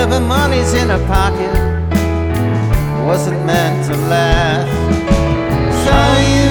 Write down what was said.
whatever money's in her pocket wasn't meant to last. So you